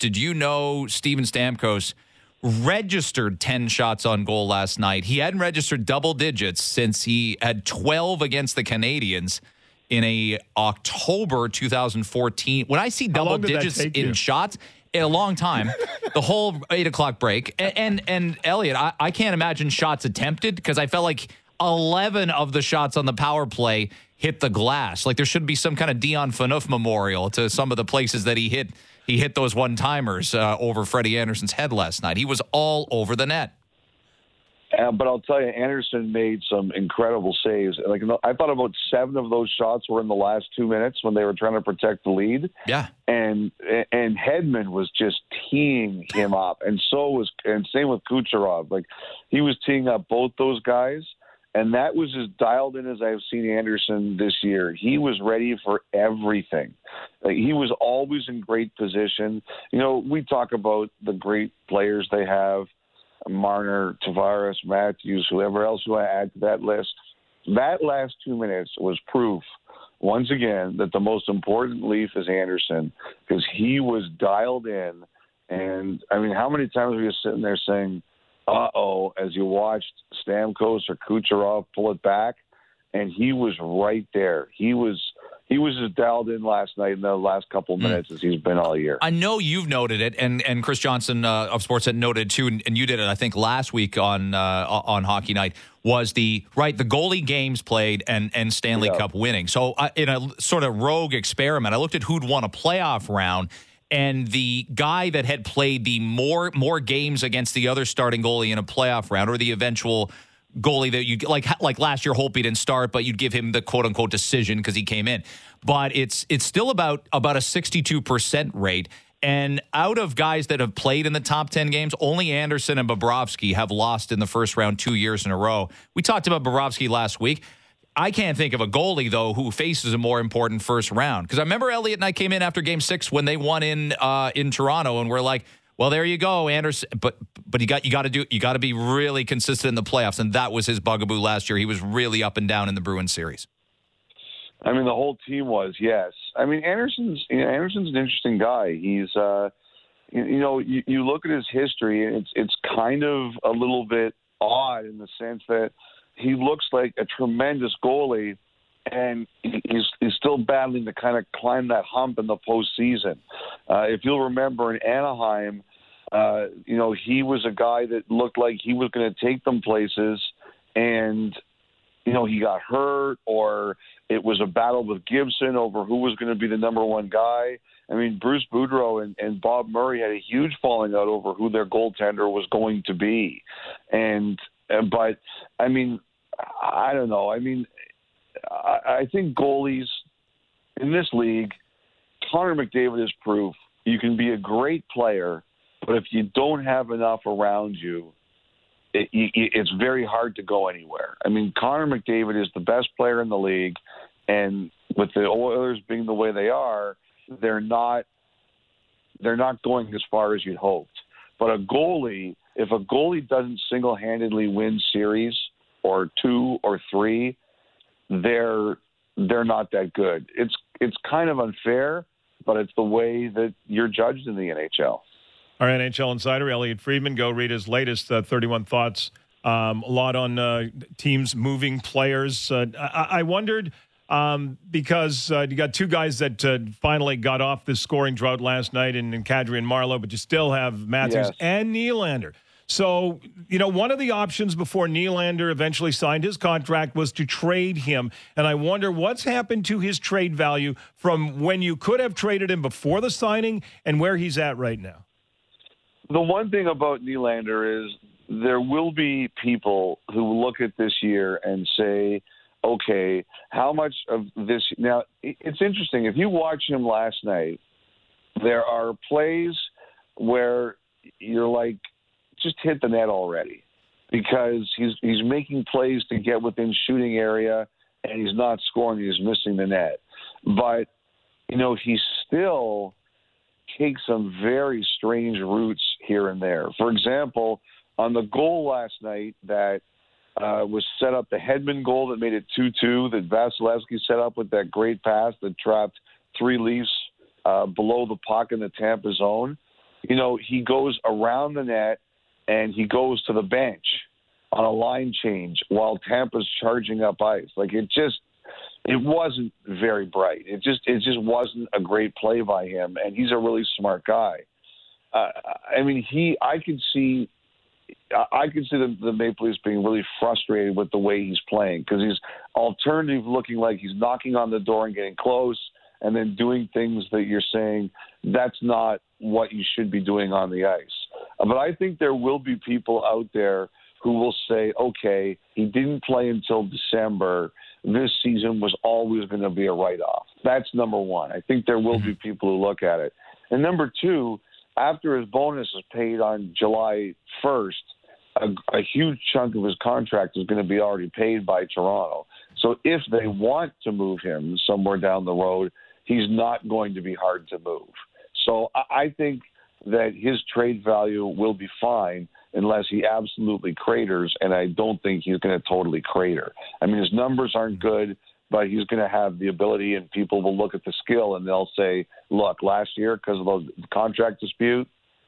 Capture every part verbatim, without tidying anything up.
did you know Steven Stamkos registered ten shots on goal last night? He hadn't registered double digits since he had twelve against the Canadiens in a October two thousand fourteen. When I see double digits in you? shots, in a long time, the whole eight o'clock break. And, and, and Elliot, I, I can't imagine shots attempted because I felt like eleven of the shots on the power play hit the glass. Like there should be some kind of Dion Phaneuf memorial to some of the places that he hit he hit those one-timers uh, over Freddie Anderson's head last night. He was all over the net. Uh, but I'll tell you, Anderson made some incredible saves. Like I thought about seven of those shots were in the last two minutes when they were trying to protect the lead. Yeah, and and Hedman was just teeing him up, and so was and same with Kucherov. Like he was teeing up both those guys, and that was as dialed in as I've seen Anderson this year. He was ready for everything. Like, he was always in great position. You know, we talk about the great players they have. Marner, Tavares, Matthews, whoever else you want to add to that list. That last two minutes was proof, once again, that the most important Leaf is Anderson because he was dialed in. And, I mean, how many times were you sitting there saying, uh-oh, as you watched Stamkos or Kucherov pull it back? And he was right there. He was he was as dialed in last night in the last couple of minutes mm. as he's been all year. I know you've noted it, and, and Chris Johnson uh, of Sportsnet noted too, and, and you did it, I think, last week on uh, on Hockey Night, was the, right, the goalie games played and, and Stanley yeah. Cup winning. So uh, in a sort of rogue experiment, I looked at who'd won a playoff round, and the guy that had played the more more games against the other starting goalie in a playoff round, or the eventual goalie that you like like last year Holtby didn't start, but you'd give him the quote unquote decision because he came in. But it's it's still about about a sixty-two percent rate. And out of guys that have played in the top ten games, only Anderson and Bobrovsky have lost in the first round two years in a row. We talked about Bobrovsky last week. I can't think of a goalie, though, who faces a more important first round. Because I remember Elliot and I came in after game six when they won in uh, in Toronto, and we're like, well, there you go, Anderson. But but you got you got to do you got to be really consistent in the playoffs, and that was his bugaboo last year. He was really up and down in the Bruins series. I mean, the whole team was, yes. I mean, Anderson's you know, Anderson's an interesting guy. He's uh, you, you know you, you look at his history, and it's it's kind of a little bit odd in the sense that he looks like a tremendous goalie, and he's, he's still battling to kind of climb that hump in the postseason. Uh, if you'll remember in Anaheim, uh, you know, he was a guy that looked like he was going to take them places, and, you know, he got hurt, or it was a battle with Gibson over who was going to be the number one guy. I mean, Bruce Boudreau and, and Bob Murray had a huge falling out over who their goaltender was going to be. And, but, I mean, I don't know. I mean, I, I think goalies in this league, Connor McDavid is proof. You can be a great player, but if you don't have enough around you, it, it's very hard to go anywhere. I mean, Connor McDavid is the best player in the league, and with the Oilers being the way they are, they're not they're not going as far as you'd hoped. But a goalie, if a goalie doesn't single-handedly win series or two or three, they're they're not that good. It's it's kind of unfair, but it's the way that you're judged in the N H L. Our N H L insider, Elliot Friedman, go read his latest uh, thirty-one Thoughts. Um, a lot on uh, teams moving players. Uh, I, I wondered, um, because uh, you got two guys that uh, finally got off the scoring drought last night in, in Kadri and Marleau, but you still have Matthews yes. and Nylander. So, you know, one of the options before Nylander eventually signed his contract was to trade him. And I wonder what's happened to his trade value from when you could have traded him before the signing and where he's at right now. The one thing about Nylander is there will be people who look at this year and say, okay, how much of this – now, it's interesting. If you watch him last night, there are plays where you're like, just hit the net already, because he's he's making plays to get within shooting area, and he's not scoring. He's missing the net. But, you know, he still takes some very strange routes here and there. For example, on the goal last night that uh, was set up, the Hedman goal that made it two two, that Vasilevsky set up with that great pass that trapped three Leafs uh, below the puck in the Tampa zone. you know, he goes around the net and he goes to the bench on a line change while Tampa's charging up ice. Like, it just, it wasn't very bright. It just, it just wasn't a great play by him, and he's a really smart guy. Uh, I mean, he, I could see, I could see the, the Maple Leafs being really frustrated with the way he's playing, because he's alternative looking like he's knocking on the door and getting close and then doing things that you're saying that's not what you should be doing on the ice. But I think there will be people out there who will say, okay, he didn't play until December. This season was always going to be a write-off. That's number one. I think there will be people who look at it. And number two, after his bonus is paid on July first, a, a huge chunk of his contract is going to be already paid by Toronto. So if they want to move him somewhere down the road, he's not going to be hard to move. So I think that his trade value will be fine unless he absolutely craters, and I don't think he's going to totally crater. I mean, his numbers aren't good, but he's going to have the ability, and people will look at the skill, and they'll say, look, last year, because of the contract dispute,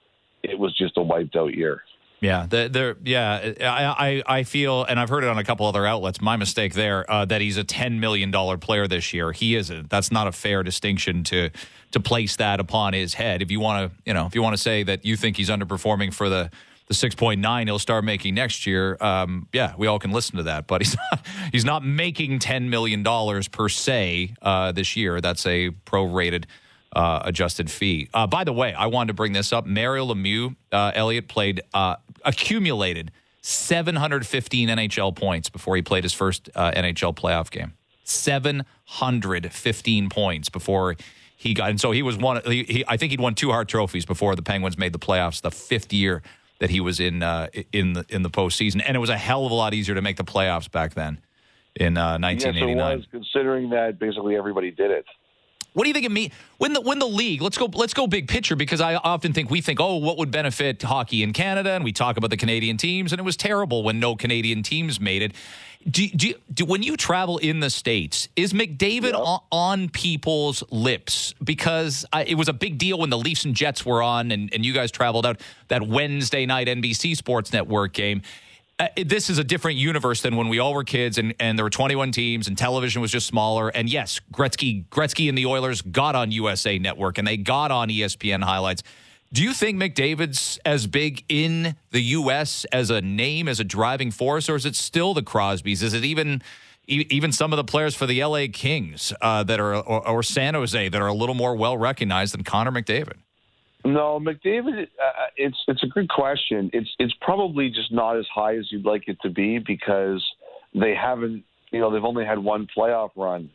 it was just a wiped-out year. Yeah, the, the, yeah. I, I I feel, and I've heard it on a couple other outlets. My mistake there. Uh, that he's a ten million dollar player this year. He isn't. That's not a fair distinction to to place that upon his head. If you want to, you know, if you want to say that you think he's underperforming for the the six point nine he'll start making next year, um, yeah, we all can listen to that. But he's not, he's not making ten million dollars per se uh, this year. That's a prorated uh, adjusted fee. Uh, by the way, I wanted to bring this up. Mario Lemieux, uh, Elliot, played uh, accumulated seven hundred fifteen N H L points before he played his first uh, N H L playoff game. seven hundred fifteen points before he got, and so he was one. He, he, I think he'd won two Hart trophies before the Penguins made the playoffs the fifth year that he was in uh, in the in the postseason, and it was a hell of a lot easier to make the playoffs back then in uh, nineteen eighty-nine. Yes, it was, considering that basically everybody did it. What do you think of me when the when the league? Let's go. Let's go big picture, because I often think we think, oh, what would benefit hockey in Canada, and we talk about the Canadian teams, and it was terrible when no Canadian teams made it. Do, do, do when you travel in the States, is McDavid yeah. on, on people's lips? Because I, it was a big deal when the Leafs and Jets were on, and, and you guys traveled out that Wednesday night N B C Sports Network game. Uh, this is a different universe than when we all were kids, and, and there were twenty-one teams, and television was just smaller. And yes, Gretzky, Gretzky and the Oilers got on U S A Network, and they got on E S P N highlights. Do you think McDavid's as big in the U S as a name, as a driving force, or is it still the Crosbys? Is it even even some of the players for the L A Kings uh, that are, or, or San Jose, that are a little more well recognized than Connor McDavid? No, McDavid. Uh, it's it's a good question. It's it's probably just not as high as you'd like it to be, because they haven't. You know, they've only had one playoff run,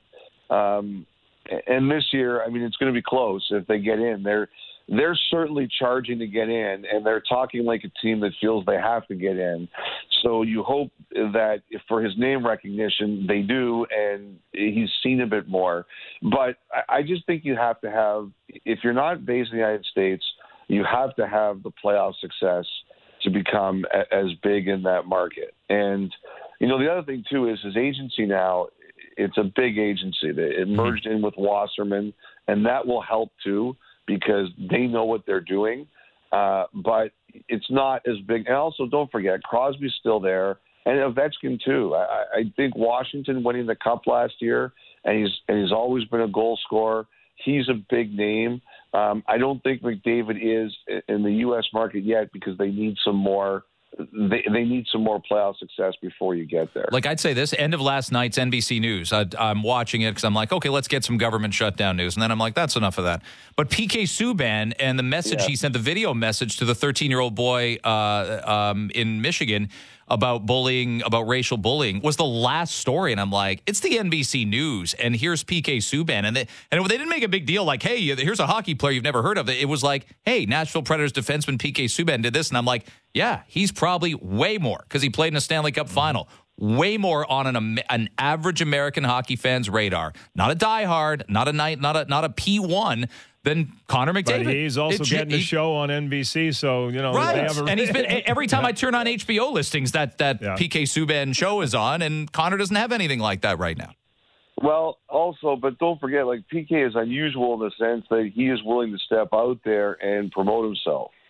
um, and this year, I mean, it's going to be close if they get in. They're they're certainly charging to get in, and they're talking like a team that feels they have to get in. So you hope that if for his name recognition, they do, and he's seen a bit more. But I just think you have to have, if you're not based in the United States, you have to have the playoff success to become a, as big in that market. And, you know, the other thing, too, is his agency now, it's a big agency. It merged in with Wasserman, and that will help, too, because they know what they're doing. Uh, but it's not as big. And also, don't forget, Crosby's still there, and Ovechkin, too. I, I think Washington winning the Cup last year, and he's and he's always been a goal scorer. He's a big name. Um, I don't think McDavid is in the U S market yet, because they need some more They they need some more playoff success before you get there. Like, I'd say this, end of last night's N B C News. I, I'm watching it because I'm like, okay, let's get some government shutdown news. And then I'm like, that's enough of that. But P K Subban and the message yeah. he sent, the video message to the thirteen-year-old boy uh, um, in Michigan about bullying, about racial bullying, was the last story. And I'm like, it's the N B C News, and here's P K Subban. And they, and they didn't make a big deal like, hey, here's a hockey player you've never heard of. It was like, hey, Nashville Predators defenseman P K Subban did this. And I'm like, yeah, he's probably way more, because he played in a Stanley Cup final, way more on an an average American hockey fan's radar. Not a diehard, not a night, not a not a P one, than Connor McDavid. But he's also it, getting he, a show on N B C, so, you know. Right, they have a, and he's been, every time I turn on H B O listings, that, that yeah. P K Subban show is on, and Connor doesn't have anything like that right now. Well, also, but don't forget, like, P K is unusual in the sense that he is willing to step out there and promote himself.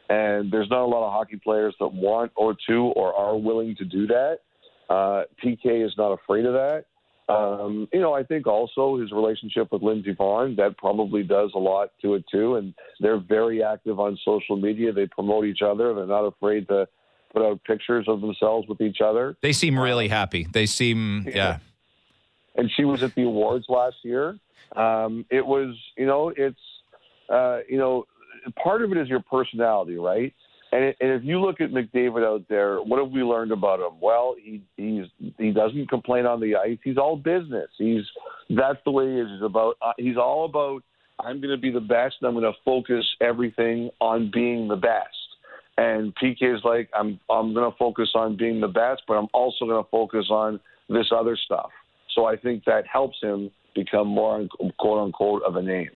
And there's not a lot of hockey players that want or to or are willing to do that. Uh, P K is not afraid of that. Um, you know, I think also his relationship with Lindsey Vonn, that probably does a lot to it too. And they're very active on social media. They promote each other. They're not afraid to put out pictures of themselves with each other. They seem really happy. They seem, yeah. And she was at the awards last year. Um, it was, you know, it's, uh, you know, part of it is your personality, right? And, it, and if you look at McDavid out there, what have we learned about him? Well, he he's he doesn't complain on the ice. He's all business. He's that's the way he is. He's about uh, he's all about I'm going to be the best, and I'm going to focus everything on being the best. And P K is like I'm I'm going to focus on being the best, but I'm also going to focus on this other stuff. So I think that helps him become more quote unquote of a name.